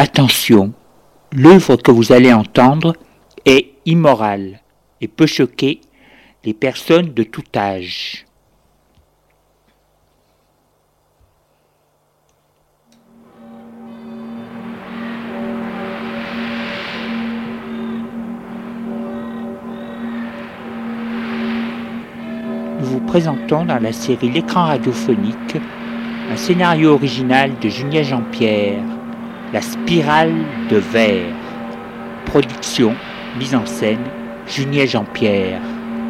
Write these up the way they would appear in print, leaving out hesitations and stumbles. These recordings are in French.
Attention, l'œuvre que vous allez entendre est immorale et peut choquer les personnes de tout âge. Nous vous présentons dans la série L'écran radiophonique un scénario original de Julien Jean-Pierre, La spirale de verre. Production, mise en scène, Julien Jean-Pierre.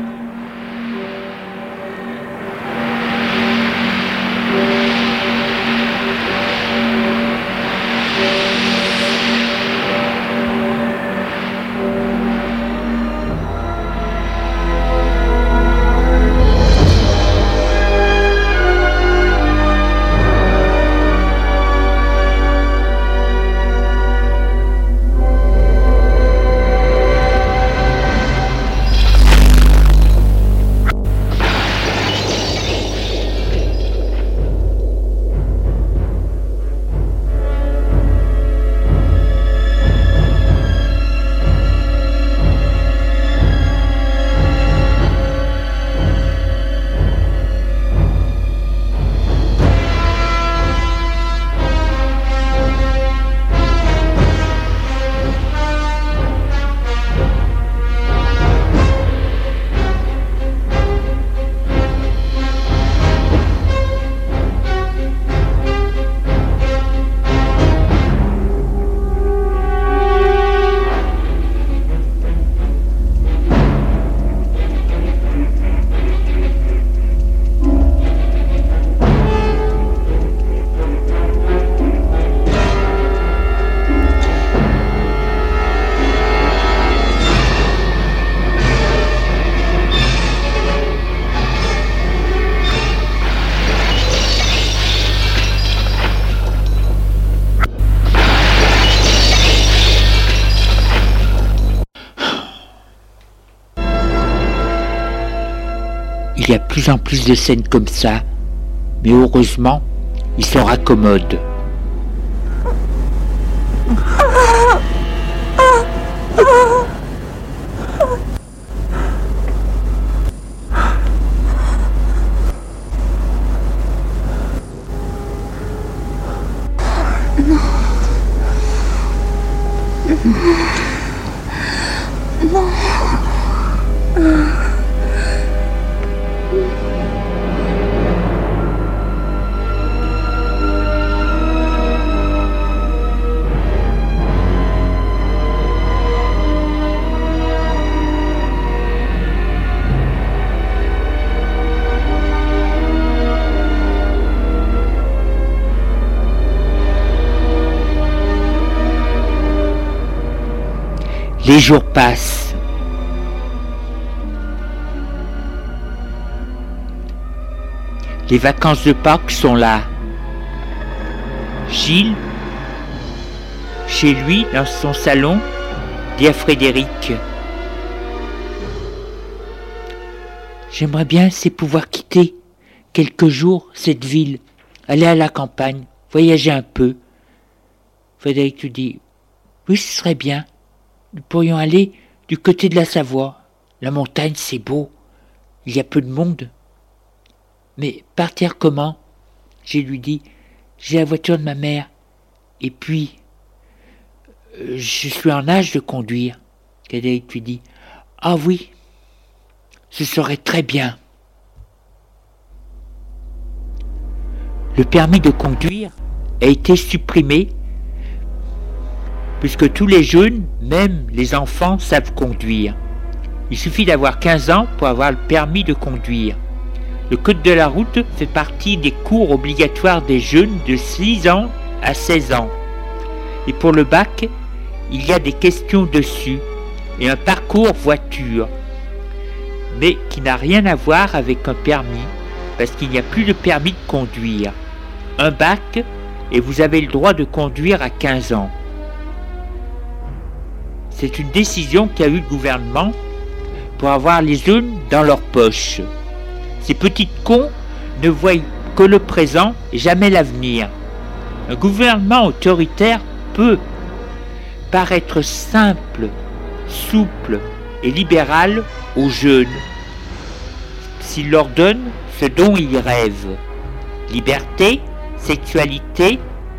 Il y a de plus en plus de scènes comme ça, mais heureusement, ils sont raccommodes. Les jours passent. Les vacances de Pâques sont là. Gilles, chez lui, dans son salon, dit à Frédéric: j'aimerais bien pouvoir quitter quelques jours cette ville, aller à la campagne, voyager un peu. Frédéric lui dit: oui, ce serait bien. Nous pourrions aller du côté de la Savoie. La montagne, c'est beau. Il y a peu de monde. Mais partir comment? Je lui dis: j'ai la voiture de ma mère. Et puis, je suis en âge de conduire. Frédéric lui dit: ah oui, ce serait très bien. Le permis de conduire a été supprimé puisque tous les jeunes, même les enfants, savent conduire. Il suffit d'avoir 15 ans pour avoir le permis de conduire. Le code de la route fait partie des cours obligatoires des jeunes de 6 ans à 16 ans. Et pour le bac, il y a des questions dessus et un parcours voiture, mais qui n'a rien à voir avec un permis, parce qu'il n'y a plus de permis de conduire. Un bac et vous avez le droit de conduire à 15 ans. C'est une décision qu'a eu le gouvernement pour avoir les jeunes dans leur poche. Ces petits cons ne voient que le présent et jamais l'avenir. Un gouvernement autoritaire peut paraître simple, souple et libéral aux jeunes, s'il leur donne ce dont ils rêvent. Liberté, sexualité,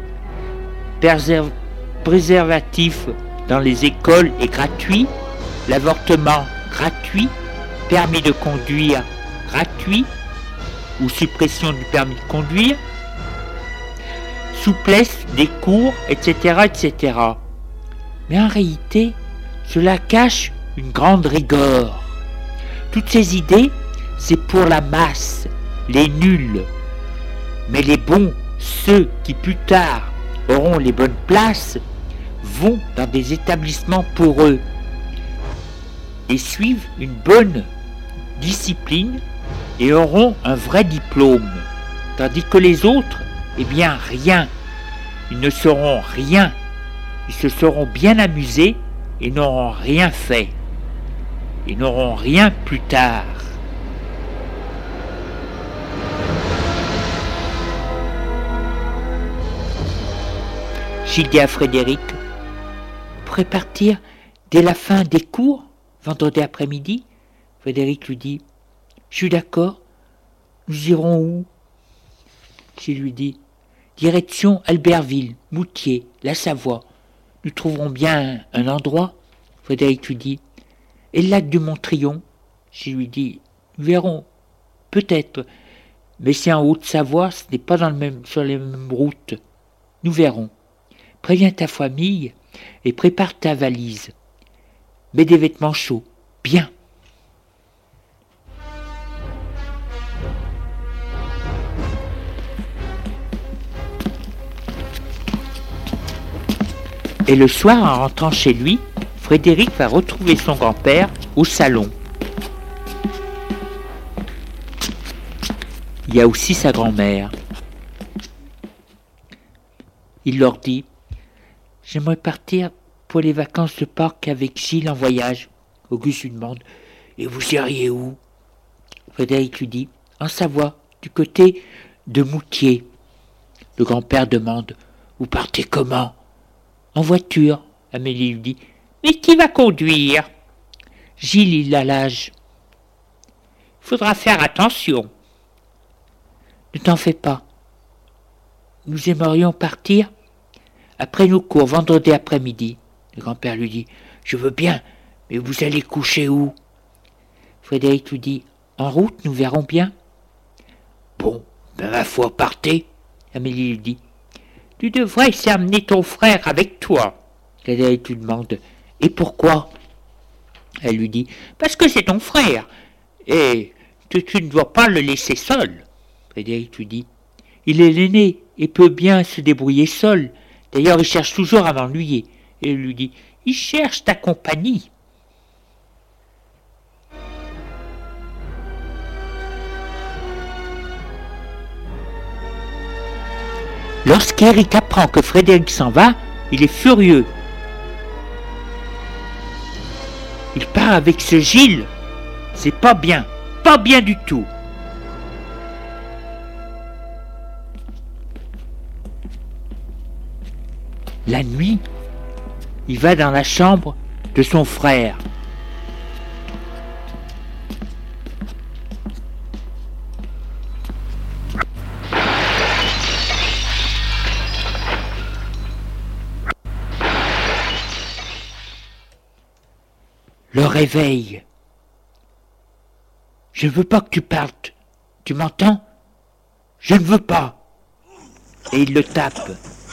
préservatif dans les écoles est gratuit, l'avortement gratuit, permis de conduire gratuit ou suppression du permis de conduire, souplesse des cours, etc., etc. Mais en réalité, cela cache une grande rigueur. Toutes ces idées, c'est pour la masse, les nuls. Mais les bons, ceux qui plus tard auront les bonnes places, vont dans des établissements pour eux et suivent une bonne discipline et auront un vrai diplôme. Tandis que les autres, eh bien rien. Ils ne sauront rien. Ils se seront bien amusés et n'auront rien fait. Ils n'auront rien plus tard. Gilles dit à Frédéric, « Pourrait partir dès la fin des cours, vendredi après-midi ?» Frédéric lui dit, « Je suis d'accord, nous irons où ?» Gilles lui dit, « Direction Albertville, Moutier, la Savoie. Nous trouverons bien un endroit. » Frédéric lui dit, « Et le lac du Montrion ?» Gilles lui dit, « Nous verrons, peut-être, mais c'est en Haute-Savoie, ce n'est pas sur les mêmes routes. Nous verrons. Préviens ta famille et prépare ta valise. Mets des vêtements chauds, bien. » Et le soir, en rentrant chez lui, Frédéric va retrouver son grand-père au salon. Il y a aussi sa grand-mère. Il leur dit, « J'aimerais partir pour les vacances de Pâques avec Gilles en voyage. » Auguste lui demande, « Et vous iriez où ?» Frédéric lui dit, « En Savoie, du côté de Moutier. » Le grand-père demande, « Vous partez comment ?»« En voiture. » Amélie lui dit, « Mais qui va conduire ?» Gilles, il a l'âge. « Il faudra faire attention. » « Ne t'en fais pas. Nous aimerions partir après nos cours, vendredi après-midi. » Le grand-père lui dit, « Je veux bien, mais vous allez coucher où ?» Frédéric lui dit, « En route, nous verrons bien. » « Bon, ben ma foi, partez. » Amélie lui dit, « Tu devrais essayer d'amener ton frère avec toi. » Frédéric lui demande, « Et pourquoi ?» Elle lui dit, « Parce que c'est ton frère, et tu ne dois pas le laisser seul. » Frédéric lui dit, « Il est l'aîné et peut bien se débrouiller seul. D'ailleurs, il cherche toujours à m'ennuyer. » Et elle lui dit, « Il cherche ta compagnie. » Lorsqu'Éric apprend que Frédéric s'en va, il est furieux. Il part avec ce Gilles. C'est pas bien du tout. La nuit, il va dans la chambre de son frère. Le réveille. « Je ne veux pas que tu partes. Tu m'entends ? Je ne veux pas. » Et il le tape.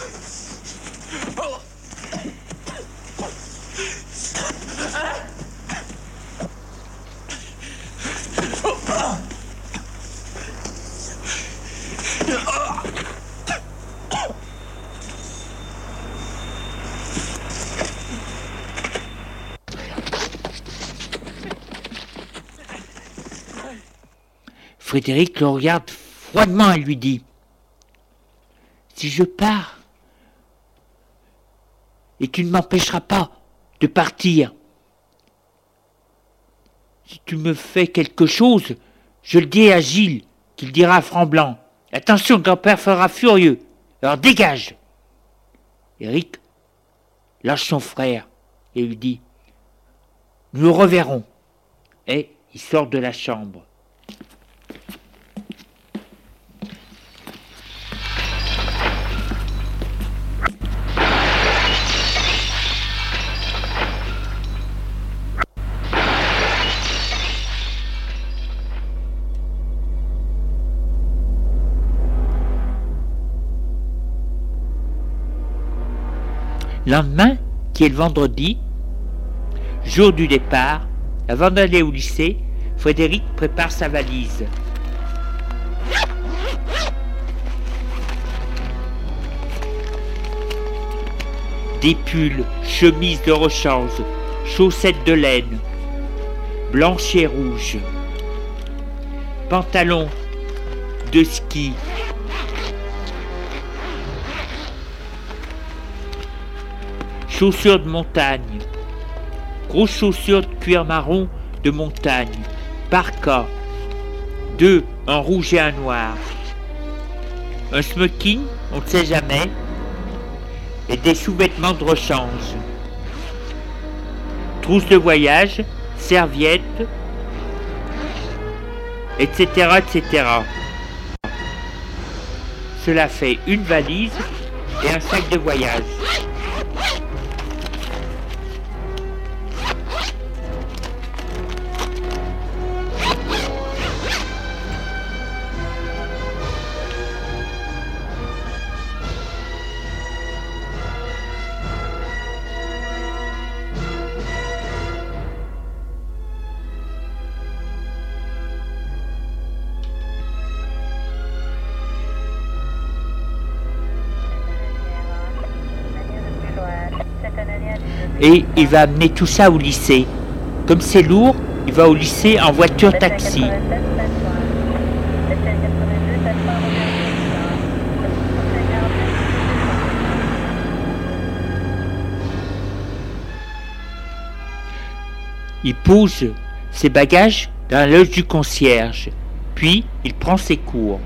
Frédéric le regarde froidement et lui dit, « Si je pars, et tu ne m'empêcheras pas de partir, si tu me fais quelque chose, je le dis à Gilles, qu'il dira à Franc-Blanc. Attention, grand-père sera furieux, alors dégage. » Éric lâche son frère et lui dit « Nous le reverrons ». Et il sort de la chambre. Lendemain, qui est le vendredi, jour du départ, avant d'aller au lycée, Frédéric prépare sa valise. Des pulls, chemises de rechange, chaussettes de laine, blanches et rouges, pantalons de ski, chaussures de montagne, grosses chaussures de cuir marron de montagne, parka, 2, un rouge et un noir, un smoking, on ne sait jamais, et des sous-vêtements de rechange, trousse de voyage, serviettes, etc., etc. Cela fait une valise et un sac de voyage. Et il va amener tout ça au lycée. Comme c'est lourd, il va au lycée en voiture taxi. Il pose ses bagages dans la loge du concierge, puis il prend ses cours.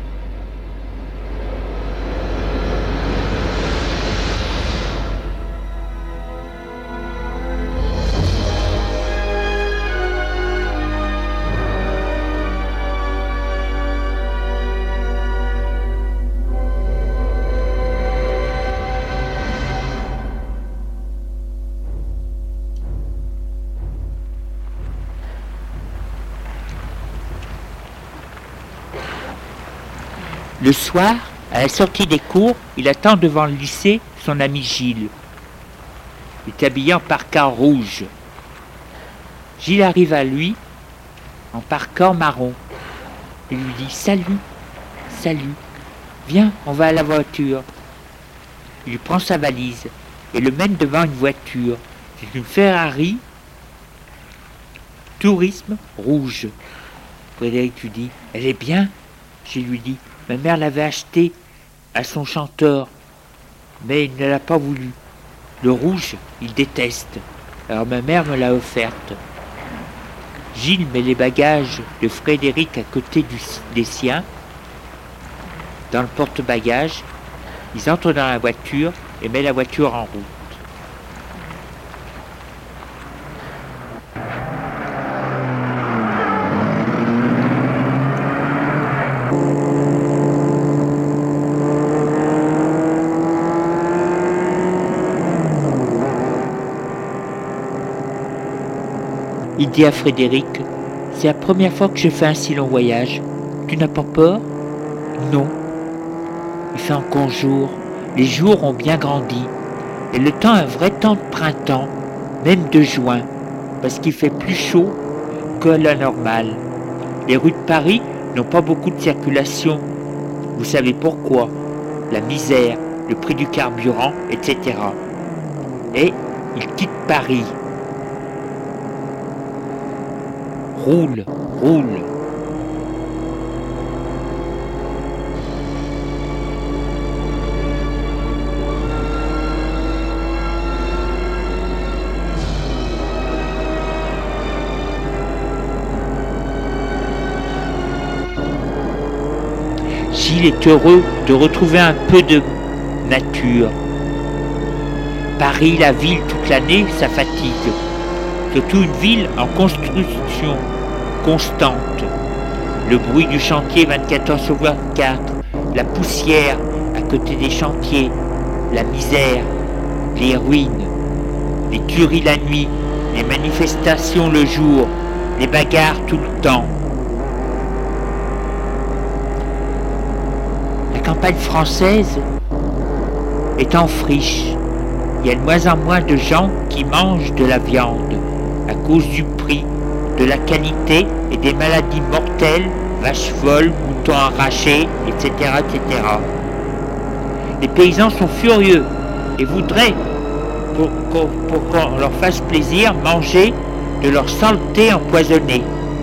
Le soir, à la sortie des cours, il attend devant le lycée son ami Gilles. Il est habillé en parka rouge. Gilles arrive à lui en parka marron. Il lui dit « Salut, salut, viens, on va à la voiture ». Il lui prend sa valise et le mène devant une voiture. C'est une Ferrari Tourisme rouge. Frédéric lui dit « Elle est bien ?» Gilles lui dit « Ma mère l'avait achetée à son chanteur, mais il ne l'a pas voulu. Le rouge, il déteste. Alors ma mère me l'a offerte. » Gilles met les bagages de Frédéric à côté des siens, dans le porte-bagages. Ils entrent dans la voiture et mettent la voiture en route. Il dit à Frédéric « C'est la première fois que je fais un si long voyage. Tu n'as pas peur ?»« Non. Il fait encore jour. Les jours ont bien grandi. Et le temps est un vrai temps de printemps, même de juin, parce qu'il fait plus chaud que la normale. Les rues de Paris n'ont pas beaucoup de circulation. Vous savez pourquoi? La misère, le prix du carburant, etc. Et il quitte Paris. Roule, roule. Gilles est heureux de retrouver un peu de nature. Paris, la ville, toute l'année, ça fatigue. Surtout une ville en construction constante. Le bruit du chantier 24 heures sur 24, la poussière à côté des chantiers, la misère, les ruines, les tueries la nuit, les manifestations le jour, les bagarres tout le temps. La campagne française est en friche. Il y a de moins en moins de gens qui mangent de la viande à cause du prix, de la qualité et des maladies mortelles, vaches folles, moutons arrachés, etc., etc. Les paysans sont furieux et voudraient, pour qu'on leur fasse plaisir, manger de leur saleté empoisonnée.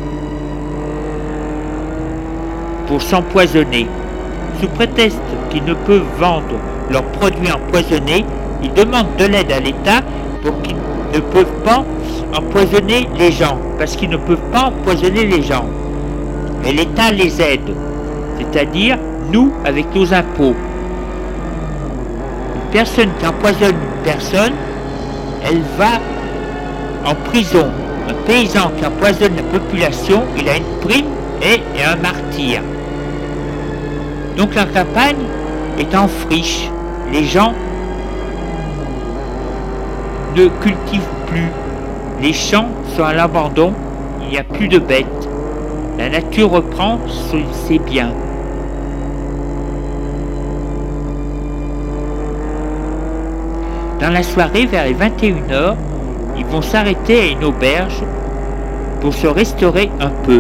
Pour s'empoisonner. Sous prétexte qu'ils ne peuvent vendre leurs produits empoisonnés, ils demandent de l'aide à l'État pour qu'ils ne peuvent pas empoisonner les gens, parce qu'ils ne peuvent pas empoisonner les gens. Mais l'État les aide, c'est-à-dire nous avec nos impôts. Une personne qui empoisonne une personne, elle va en prison. Un paysan qui empoisonne la population, il a une prime et un martyr. Donc la campagne est en friche. Les gens ne cultivent plus. Les champs sont à l'abandon. Il n'y a plus de bêtes. La nature reprend ses biens. Dans la soirée, vers les 21h, ils vont s'arrêter à une auberge pour se restaurer un peu.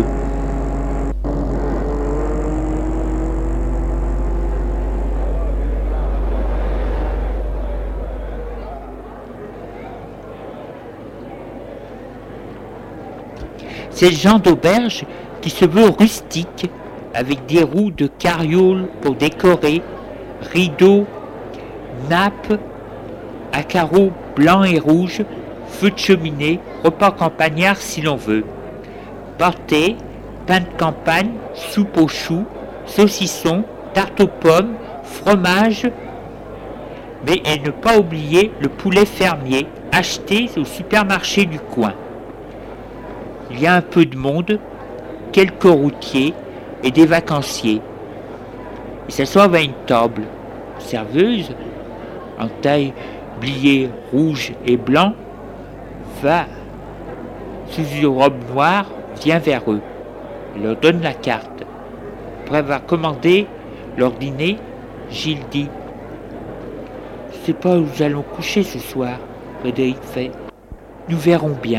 C'est le genre d'auberge qui se veut rustique, avec des roues de carriole pour décorer, rideaux, nappes à carreaux blancs et rouges, feu de cheminée, repas campagnard si l'on veut. Pâté, pain de campagne, soupe aux choux, saucisson, tarte aux pommes, fromage, mais et ne pas oublier le poulet fermier acheté au supermarché du coin. Il y a un peu de monde, quelques routiers et des vacanciers. Ils s'assoient à une table. Une serveuse, en tablier rouge et blanc, va sous une robe noire, vient vers eux. Elle leur donne la carte. Après avoir commandé leur dîner, Gilles dit « Je ne sais pas où nous allons coucher ce soir. » Frédéric fait « Nous verrons bien. »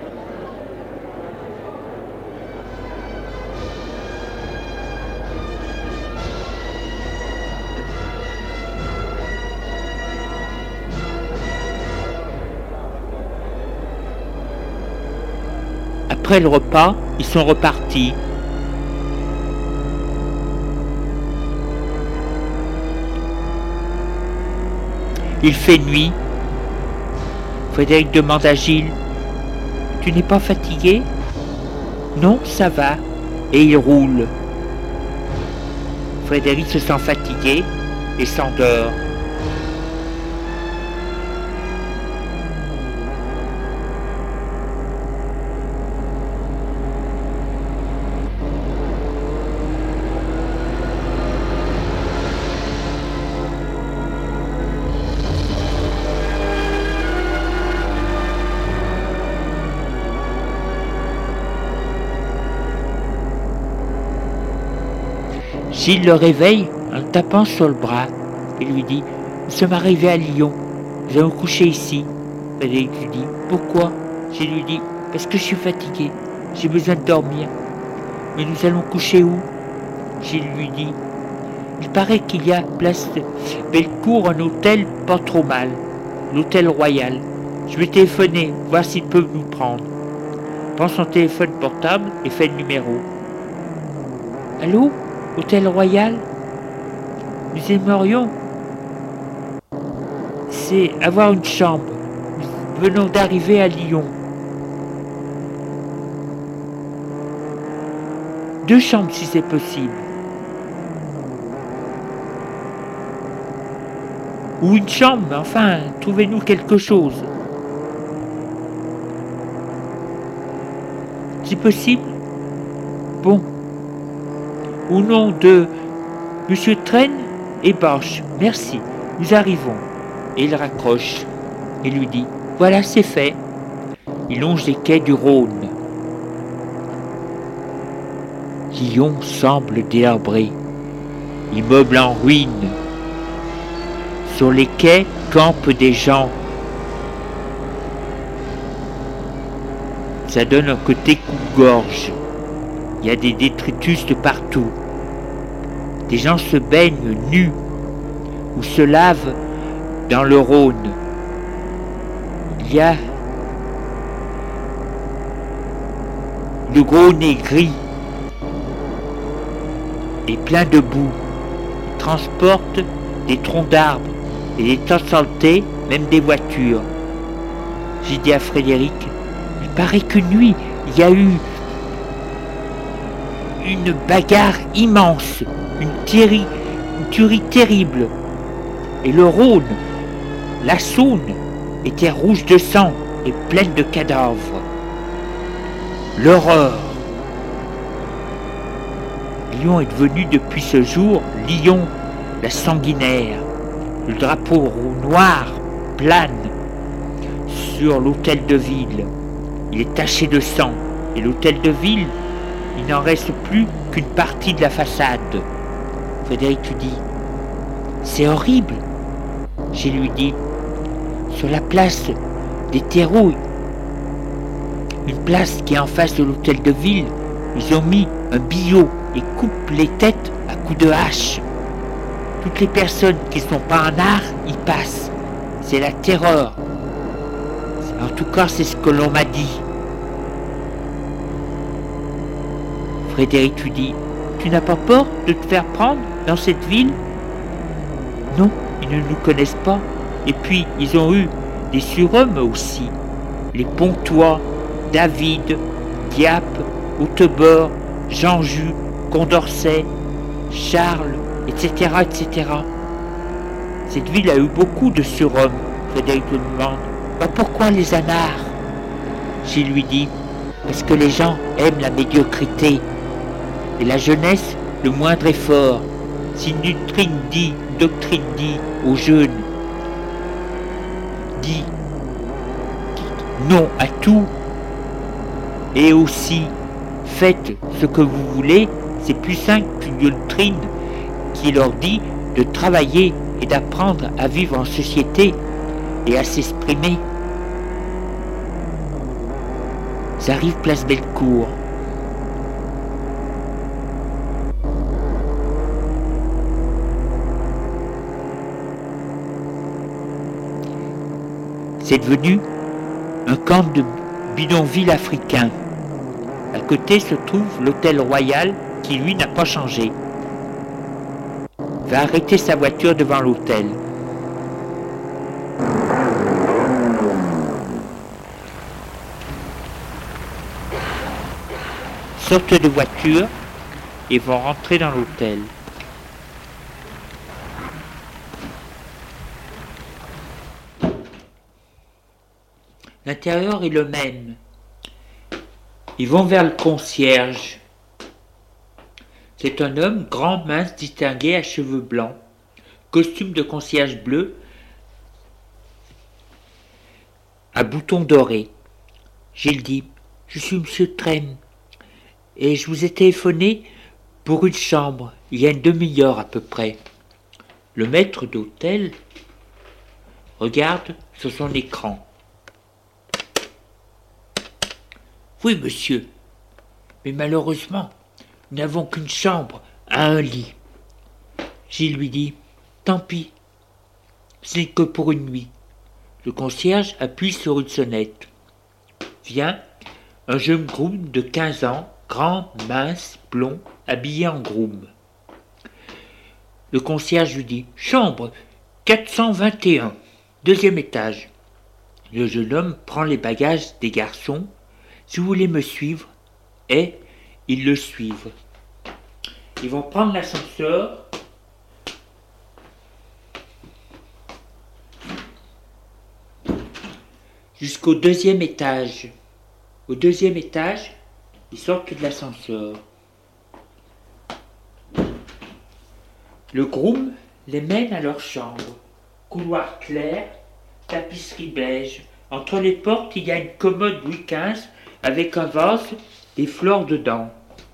Après le repas, ils sont repartis. Il fait nuit. Frédéric demande à Gilles « Tu n'es pas fatigué ?»« Non, ça va. » Et il roule. Frédéric se sent fatigué et s'endort. Gilles le réveille en le tapant sur le bras et lui dit « Nous sommes arrivés à Lyon, nous allons coucher ici. » Frédéric lui dit « Pourquoi ?» Gilles lui dit « Parce que je suis fatigué, j'ai besoin de dormir. » « Mais nous allons coucher où ?» Gilles lui dit « Il paraît qu'il y a place de Bellecour un hôtel pas trop mal, l'hôtel Royal. Je vais téléphoner, voir s'ils peuvent nous prendre. » Prends son téléphone portable et fait le numéro. « Allô ? Hôtel Royal ? Nous aimerions, c'est avoir une chambre. Nous venons d'arriver à Lyon. 2 chambres si c'est possible. Ou une chambre, enfin, trouvez-nous quelque chose. C'est possible? Bon. Au nom de Monsieur Traîne et Barche, merci, nous arrivons. Et il raccroche et lui dit, voilà, c'est fait. Il longe les quais du Rhône. Lyon semble délabré, immeuble en ruine. Sur les quais campent des gens. Ça donne un côté coupe-gorge. Il y a des détritus de partout. Des gens se baignent nus ou se lavent dans le Rhône. Il y a le gros nez gris et plein de boue. Ils transportent des troncs d'arbres et des tas de saletés, même des voitures. J'ai dit à Frédéric, il paraît qu'une nuit, il y a eu une bagarre immense, une tuerie terrible. Et le Rhône, la Saône, était rouge de sang et pleine de cadavres. L'horreur. Lyon est devenu depuis ce jour Lyon, la sanguinaire. Le drapeau noir plane sur l'hôtel de ville. Il est taché de sang. Et l'hôtel de ville, il n'en reste plus qu'une partie de la façade. Frédéric lui dit, c'est horrible. Je lui dis, sur la place des terreaux, une place qui est en face de l'hôtel de ville, ils ont mis un billot et coupent les têtes à coups de hache. Toutes les personnes qui ne sont pas en art, y passent. C'est la terreur. En tout cas, c'est ce que l'on m'a dit. Frédéric lui dit, tu n'as pas peur de te faire prendre dans cette ville? Non, ils ne nous connaissent pas. Et puis, ils ont eu des surhommes aussi. Les Pontois, David, Dieppe, Hautebord, Jean Jus, Condorcet, Charles, etc., etc. Cette ville a eu beaucoup de surhommes. Frédéric lui demande, pourquoi les anards? Je lui dis, parce que les gens aiment la médiocrité. Et la jeunesse, le moindre effort. Si une doctrine dit aux jeunes, dit non à tout, et aussi faites ce que vous voulez, c'est plus simple qu'une doctrine qui leur dit de travailler et d'apprendre à vivre en société et à s'exprimer. J'arrive place Bellecour. C'est devenu un camp de bidonville africain. À côté se trouve l'hôtel Royal qui lui n'a pas changé. Va arrêter sa voiture devant l'hôtel. Sortent de voiture et vont rentrer dans l'hôtel. L'intérieur est le même. Ils vont vers le concierge. C'est un homme grand, mince, distingué, à cheveux blancs, costume de concierge bleu, à boutons dorés. Gilles dit, je suis monsieur Traîne, et je vous ai téléphoné pour une chambre, il y a une demi-heure à peu près. Le maître d'hôtel regarde sur son écran. Oui, monsieur, mais malheureusement, nous n'avons qu'une chambre à un lit. Gilles lui dit, tant pis, ce n'est que pour une nuit. Le concierge appuie sur une sonnette. Vient un jeune groom de 15 ans, grand, mince, blond, habillé en groom. Le concierge lui dit, chambre 421, deuxième étage. Le jeune homme prend les bagages des garçons. Si vous voulez me suivre, et ils le suivent. Ils vont prendre l'ascenseur. jusqu'au deuxième étage. Au deuxième étage, ils sortent de l'ascenseur. Le groom les mène à leur chambre. Couloir clair, tapisserie beige. Entre les portes, il y a une commode Louis XV avec un vase et fleurs dedans.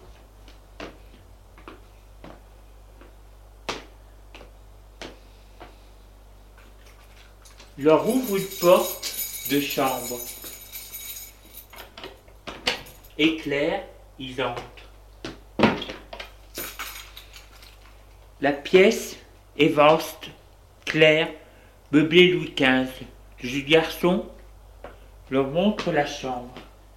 Leur ouvre une porte de chambre. Éclair, ils entrent. La pièce est vaste, claire, meublée Louis XV. Le jeune garçon leur montre la chambre.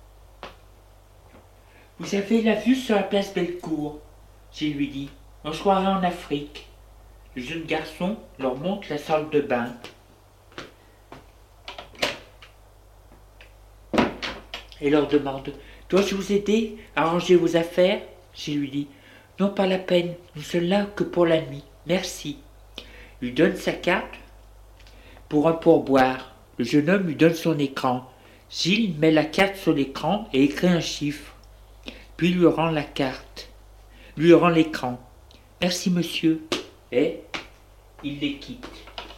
Vous avez la vue sur la place Bellecour, je lui dis. On se croirait en Afrique. Le jeune garçon leur montre la salle de bain. Et leur demande: dois-je vous aider à ranger vos affaires? Je lui dis: non, pas la peine, nous sommes là que pour la nuit, merci. Il lui donne sa carte pour un pourboire. Le jeune homme lui donne son écran. Gilles met la carte sur l'écran et écrit un chiffre. Puis lui rend la carte, lui rend l'écran. Merci monsieur. Et il les quitte.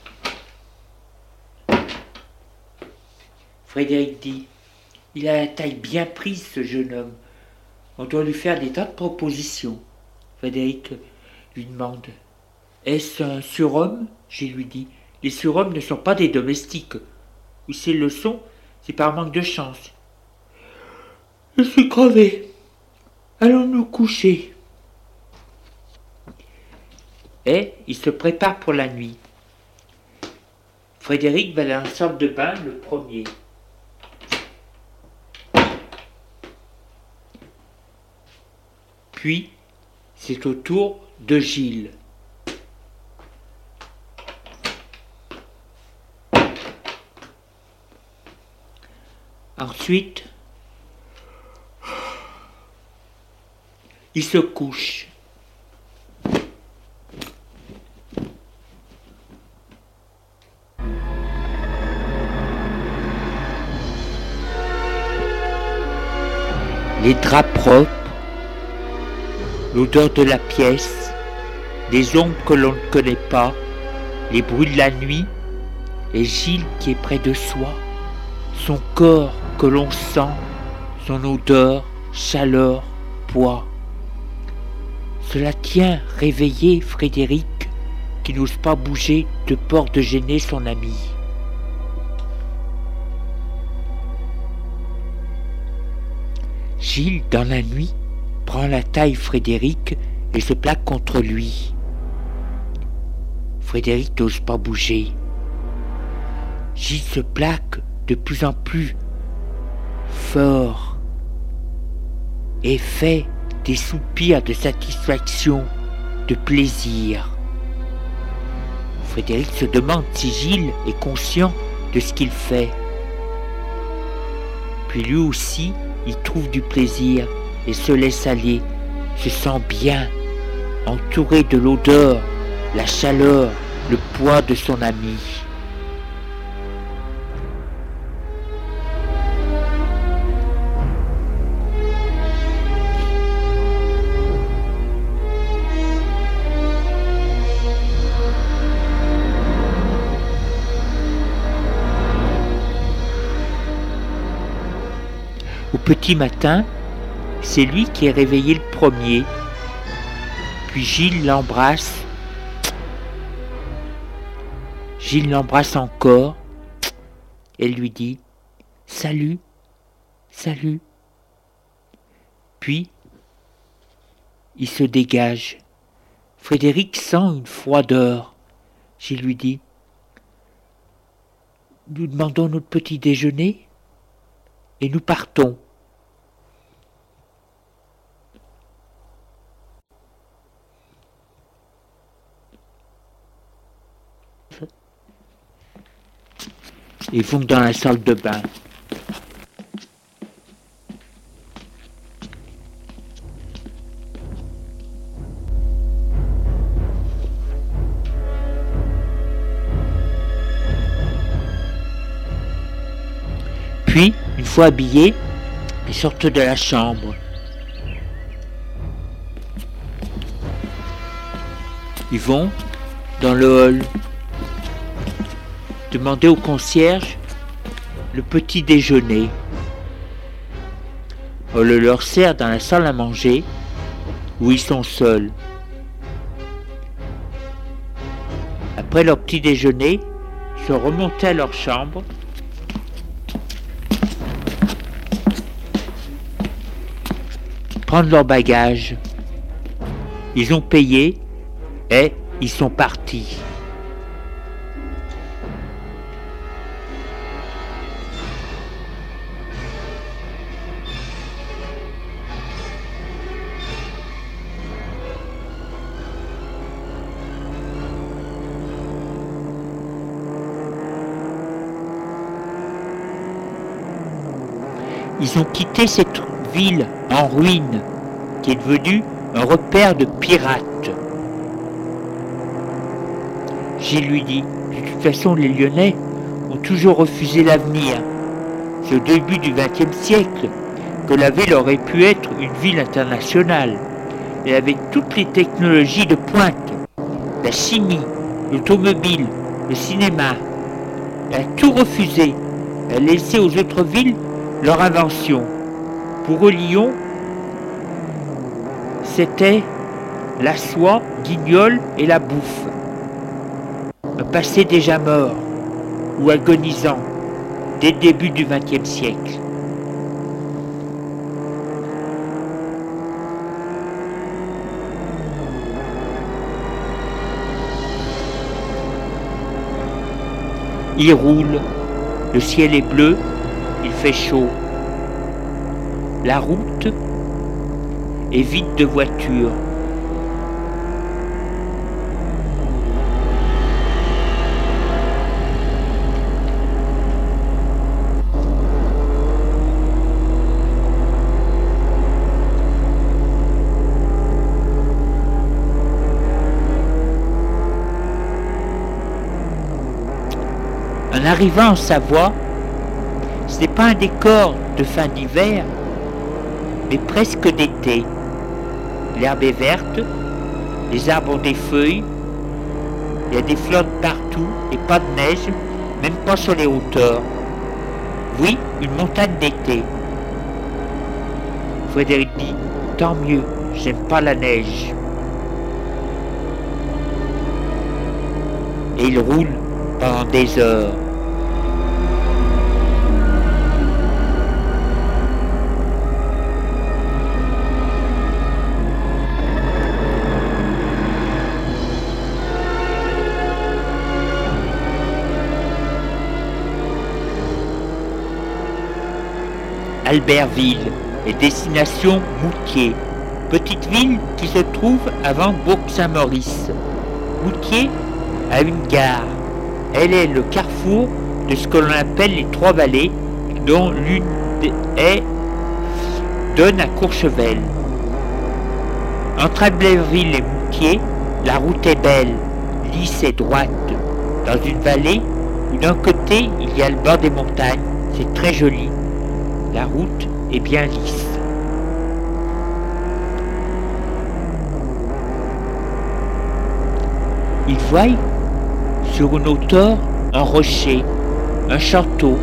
Frédéric dit: il a la taille bien prise, ce jeune homme. On doit lui faire des tas de propositions. Frédéric lui demande: est-ce un surhomme? Je lui dis: les surhommes ne sont pas des domestiques. Ou s'ils le sont, c'est par manque de chance. Je suis crevé. Allons nous coucher. Et il se prépare pour la nuit. Frédéric va dans la salle de bain le premier. Puis, c'est au tour de Gilles. Ensuite, il se couche. Les draps propres, l'odeur de la pièce, des ombres que l'on ne connaît pas, les bruits de la nuit, et Gilles qui est près de soi, son corps que l'on sent, son odeur, chaleur, poids. Cela tient réveillé Frédéric, qui n'ose pas bouger de peur de gêner son ami. Gilles, dans la nuit, prend la taille Frédéric et se plaque contre lui. Frédéric n'ose pas bouger. Gilles se plaque de plus en plus fort et fait des soupirs de satisfaction, de plaisir. Frédéric se demande si Gilles est conscient de ce qu'il fait. Puis lui aussi, il trouve du plaisir et se laisse aller, se sent bien, entouré de l'odeur, la chaleur, le poids de son ami. Au petit matin, c'est lui qui est réveillé le premier. Puis Gilles l'embrasse. Gilles l'embrasse encore et lui dit: salut, salut. Puis, il se dégage. Frédéric sent une froideur. Gilles lui dit: nous demandons notre petit déjeuner et nous partons. Ils vont dans la salle de bain. Puis, une fois habillés, ils sortent de la chambre. Ils vont dans le hall, demander au concierge le petit déjeuner. On le leur sert dans la salle à manger où ils sont seuls. Après leur petit déjeuner, ils sont remontés à leur chambre. Prendre leur bagage. Ils ont payé et ils sont partis. Ils ont quitté cette ville en ruine qui est devenue un repère de pirates. Gilles lui dit, de toute façon les Lyonnais ont toujours refusé l'avenir. C'est au début du XXe siècle que la ville aurait pu être une ville internationale. Elle avait toutes les technologies de pointe, la chimie, l'automobile, le cinéma. Elle a tout refusé. Elle a laissé aux autres villes leur invention. Pour eux, Lyon, c'était la soie, Guignol et la bouffe. Un passé déjà mort ou agonisant dès le début du XXe siècle. Il roule, le ciel est bleu, il fait chaud. La route est vide de voitures. En arrivant en Savoie, ce n'est pas un décor de fin d'hiver, mais presque d'été. L'herbe est verte, les arbres ont des feuilles, il y a des fleurs partout et pas de neige, même pas sur les hauteurs. Oui, une montagne d'été. Frédéric dit, tant mieux, j'aime pas la neige. Et il roule pendant des heures. Albertville et destination Moutier, petite ville qui se trouve avant Bourg-Saint-Maurice. Moutier a une gare. Elle est le carrefour de ce que l'on appelle les trois vallées, dont l'une donne à Courchevel. Entre Albertville et Moutier, la route est belle, lisse et droite, dans une vallée où d'un côté il y a le bord des montagnes, c'est très joli. La route est bien lisse. Ils voient sur une hauteur un rocher, un château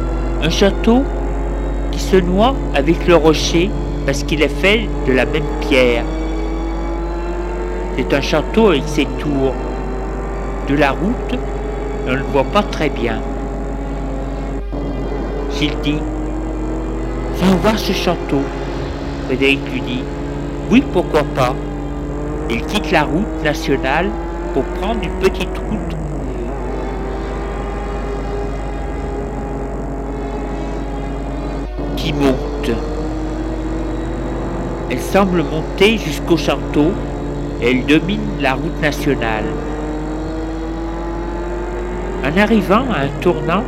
qui se noie avec le rocher parce qu'il est fait de la même pierre. C'est un château avec ses tours. De la route, on ne le voit pas très bien. Gilles dit, viens voir ce château. Frédéric lui dit, oui, pourquoi pas. Il quitte la route nationale pour prendre une petite route qui monte. Elle semble monter jusqu'au château et elle domine la route nationale. En arrivant à un tournant,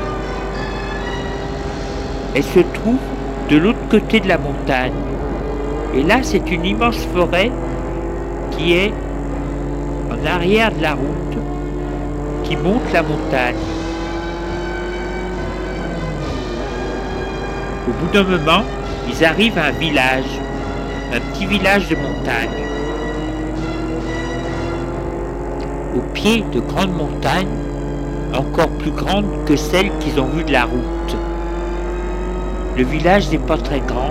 elle se trouve de l'autre côté de la montagne. Et là, c'est une immense forêt qui est en arrière de la route, qui monte la montagne. Au bout d'un moment, ils arrivent à un village, un petit village de montagne. Au pied de grandes montagnes, encore plus grandes que celles qu'ils ont vues de la route. Le village n'est pas très grand.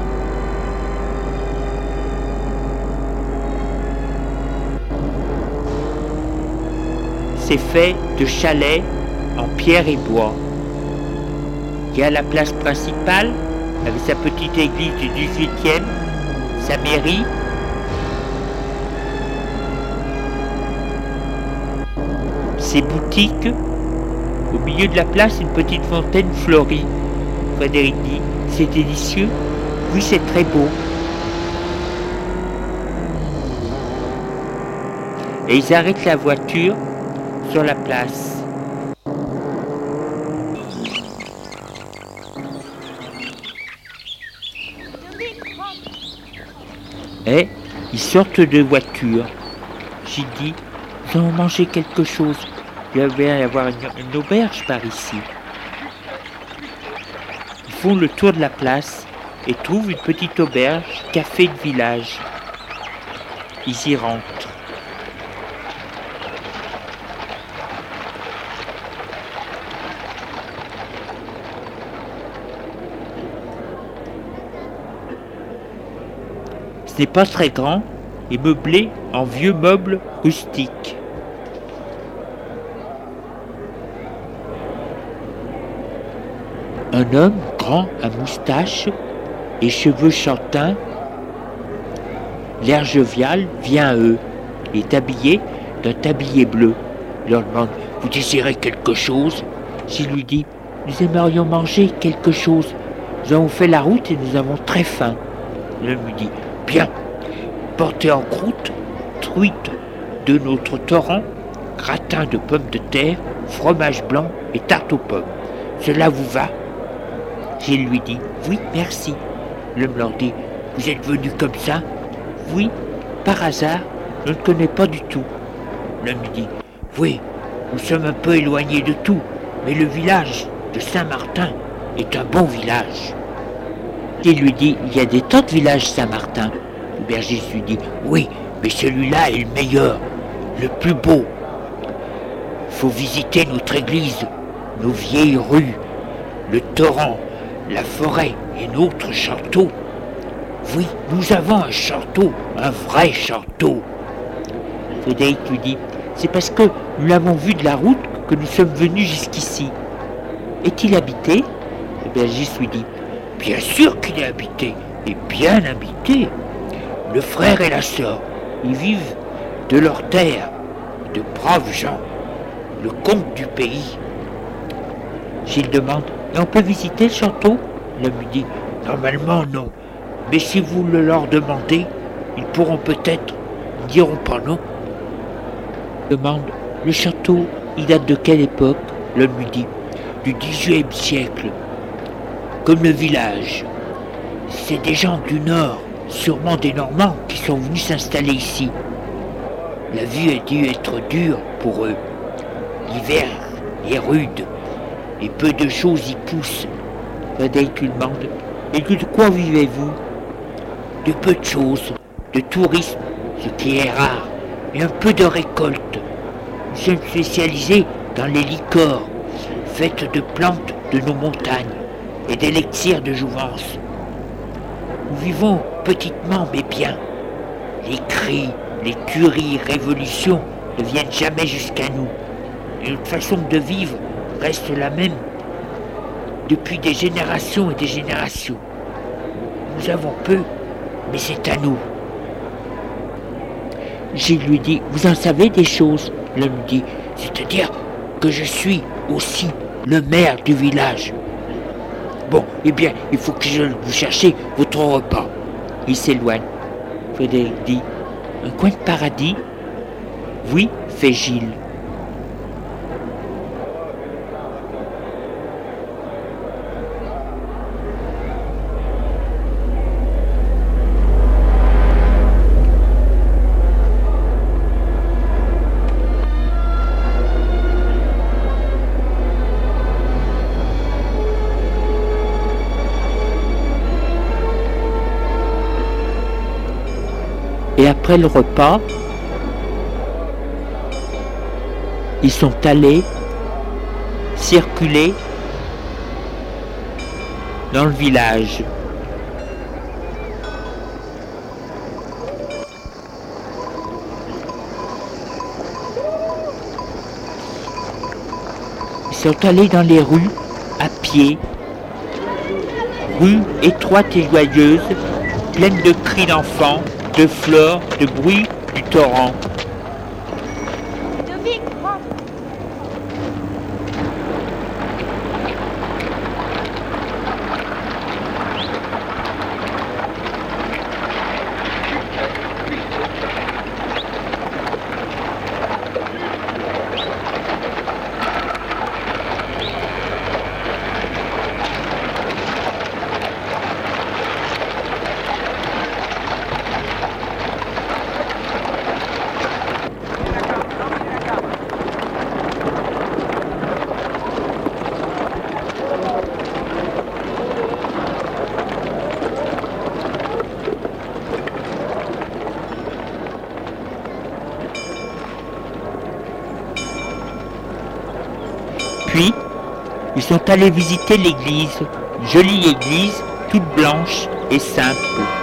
C'est fait de chalets en pierre et bois. Il y a la place principale, avec sa petite église du 18e, sa mairie, ses boutiques. Au milieu de la place, une petite fontaine fleurie. Frédéric dit, c'est délicieux. Oui, c'est très beau. Et ils arrêtent la voiture sur la place. Et ils sortent de voiture. J'ai dit, nous allons manger quelque chose. Il va bien y avoir une auberge par ici. Ils font le tour de la place et trouvent une petite auberge, café de village. Ils y rentrent. Ce n'est pas très grand et meublé en vieux meubles rustiques. Un homme grand à moustache et cheveux châtains, l'air jovial, vient à eux. Il est habillé d'un tablier bleu. Il leur demande, vous désirez quelque chose? S'il lui dit, nous aimerions manger quelque chose. Nous avons fait la route et nous avons très faim. L'homme lui dit, bien, portez en croûte, truite de notre torrent, gratin de pommes de terre, fromage blanc et tarte aux pommes. Cela vous va? Gilles lui dit, oui, merci. L'homme leur dit, vous êtes venu comme ça? Oui, par hasard, je ne connais pas du tout. L'homme lui dit, oui, nous sommes un peu éloignés de tout, mais le village de Saint-Martin est un bon village. Il lui dit, il y a des tas de villages Saint-Martin. Le berger lui dit, oui, mais celui-là est le meilleur, le plus beau. Il faut visiter notre église, nos vieilles rues, le torrent, la forêt et notre château. Oui, nous avons un château, un vrai château. Frédéric lui dit, c'est parce que nous l'avons vu de la route que nous sommes venus jusqu'ici. Est-il habité? Le berger lui dit, bien sûr qu'il est habité, et bien habité. Le frère et la sœur, ils vivent de leur terre, de braves gens, le comte du pays. Gilles demande, et on peut visiter le château? L'homme lui dit, normalement non, mais si vous le leur demandez, ils pourront peut-être, ils ne diront pas non. Demande, le château, il date de quelle époque? L'homme lui dit, du 18e siècle, comme le village. C'est des gens du nord, sûrement des Normands, qui sont venus s'installer ici. La vie a dû être dure pour eux. L'hiver est rude, et peu de choses y poussent. Frédéric lui demande, et de quoi vivez-vous? De peu de choses, de tourisme, ce qui est rare, et un peu de récolte. Nous sommes spécialisés dans les liqueurs, faites de plantes de nos montagnes, et d'élixirs de jouvence. Nous vivons petitement mais bien. Les cris, les tueries, révolutions ne viennent jamais jusqu'à nous. Et notre façon de vivre reste la même depuis des générations et des générations. Nous avons peu, mais c'est à nous. Gilles lui dit, vous en savez des choses? L'homme dit, c'est-à-dire que je suis aussi le maire du village. Bon, eh bien, il faut que je vous cherche votre repas. Il s'éloigne. Frédéric dit, un coin de paradis? Oui, fait Gilles. après le repas, ils sont allés circuler dans le village. Ils sont allés dans les rues à pied, rues étroites et joyeuses, pleines de cris d'enfants, de fleurs, de bruit du torrent. Puis, ils sont allés visiter l'église, une jolie église, toute blanche et simple.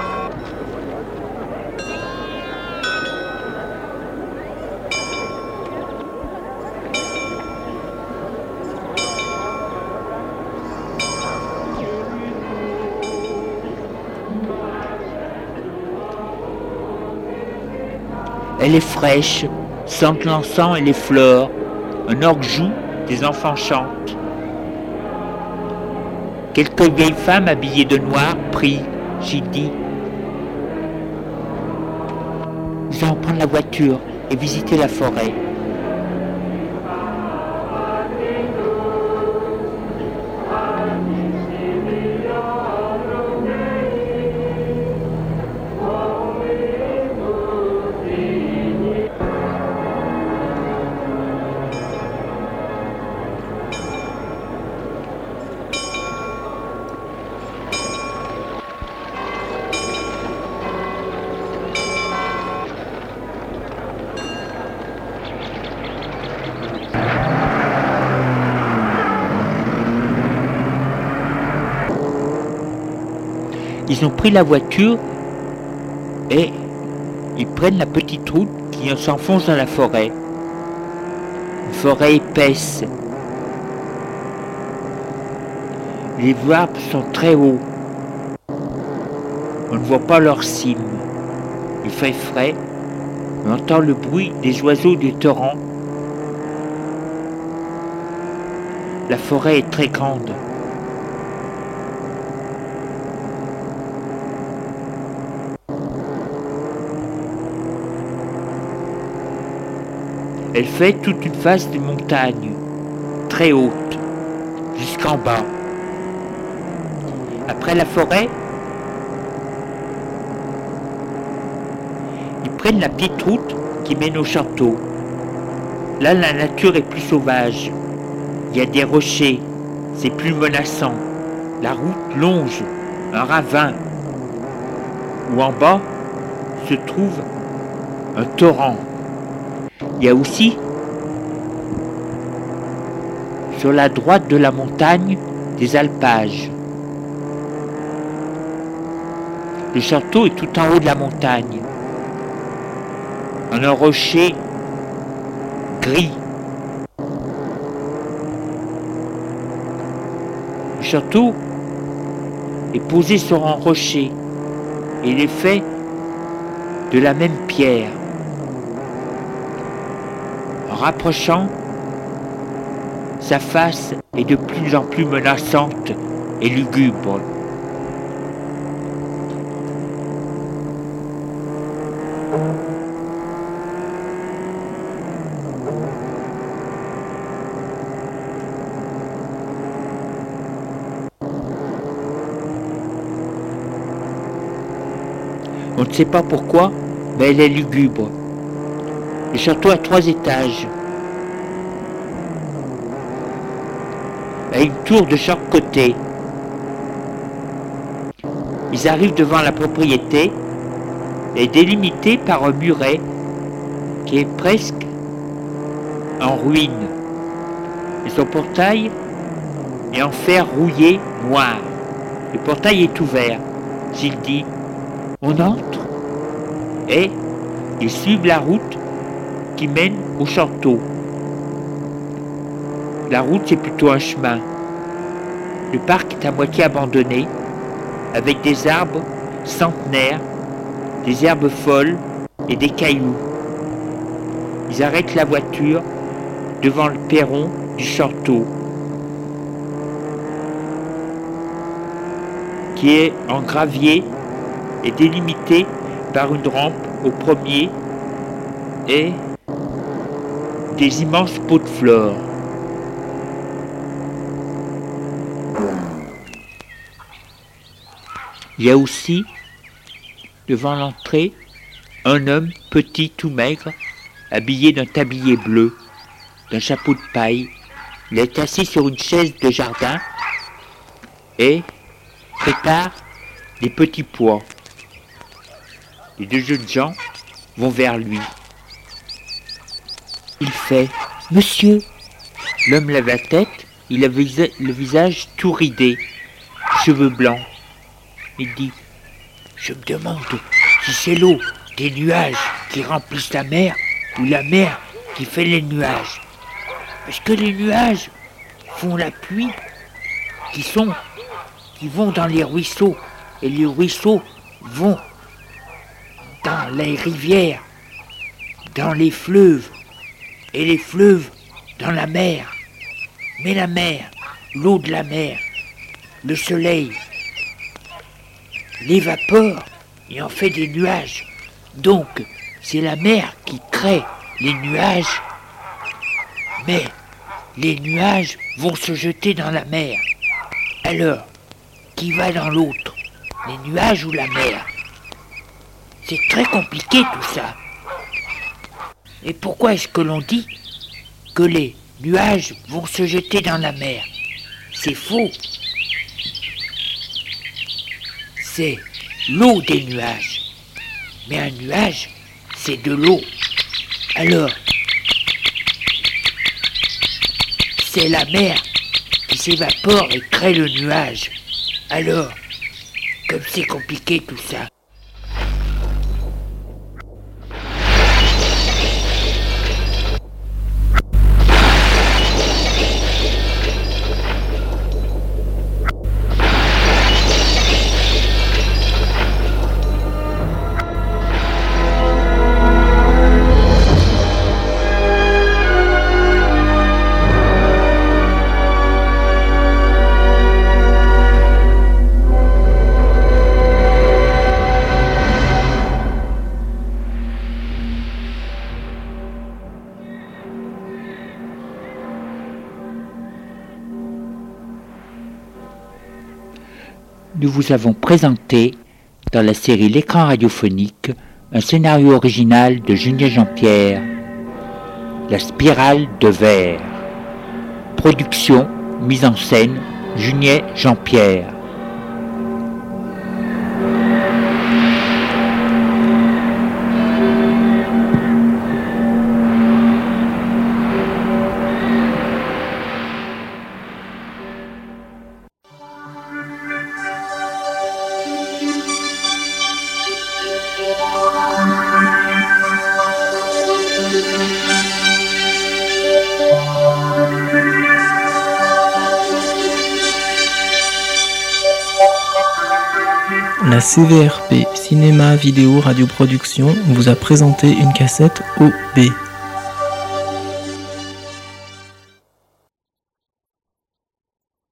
Elle est fraîche, sent l'encens et les fleurs. Un orgue joue, des enfants chantent. Quelques vieilles femmes habillées de noir prient. J'ai dit, nous allons prendre la voiture et visiter la forêt. Ils ont pris la voiture et ils prennent la petite route qui s'enfonce dans la forêt. Une forêt épaisse. Les arbres sont très hauts. On ne voit pas leurs cimes. Il fait frais. On entend le bruit des oiseaux du torrent. La forêt est très grande. Elle fait toute une face de montagne, très haute, jusqu'en bas. Après la forêt, ils prennent la petite route qui mène au château. Là, la nature est plus sauvage. Il y a des rochers, c'est plus menaçant. La route longe un ravin où en bas se trouve un torrent. Il y a aussi, sur la droite de la montagne, des alpages. Le château est tout en haut de la montagne, en un rocher gris. Le château est posé sur un rocher et il est fait de la même pierre. En rapprochant, sa face est de plus en plus menaçante et lugubre. On ne sait pas pourquoi, mais elle est lugubre. Le château a 3 étages. Il y a une tour de chaque côté. Ils arrivent devant la propriété est délimitée par un muret qui est presque en ruine. Et son portail est en fer rouillé noir. Le portail est ouvert. S'il dit « On entre » et ils suivent la route qui mène au château. La route, c'est plutôt un chemin. Le parc est à moitié abandonné, avec des arbres centenaires, des herbes folles et des cailloux. Ils arrêtent la voiture devant le perron du château, qui est en gravier et délimité par une rampe au premier et des immenses pots de fleurs. Il y a aussi, devant l'entrée, un homme petit, tout maigre, habillé d'un tablier bleu, d'un chapeau de paille. Il est assis sur une chaise de jardin et prépare des petits pois. Les deux jeunes gens vont vers lui. Il fait « Monsieur !» L'homme lève la tête, il a le visage tout ridé, cheveux blancs. Il dit « Je me demande si c'est l'eau des nuages qui remplissent la mer ou la mer qui fait les nuages. Est-ce que les nuages font la pluie qui vont dans les ruisseaux et les ruisseaux vont dans les rivières, dans les fleuves et les fleuves dans la mer. Mais la mer, l'eau de la mer, le soleil, l'évapore et en fait des nuages. Donc, c'est la mer qui crée les nuages, mais les nuages vont se jeter dans la mer. Alors, qui va dans l'autre, les nuages ou la mer? C'est très compliqué tout ça. Et pourquoi est-ce que l'on dit que les nuages vont se jeter dans la mer? C'est faux. C'est l'eau des nuages. Mais un nuage, c'est de l'eau. Alors, c'est la mer qui s'évapore et crée le nuage. Alors, comme c'est compliqué tout ça. Nous vous avons présenté, dans la série L'écran radiophonique, un scénario original de Julien Jean-Pierre, La spirale de verre. Production, mise en scène, Julien Jean-Pierre. La CVRP Cinéma Vidéo Radio Production vous a présenté une cassette OB.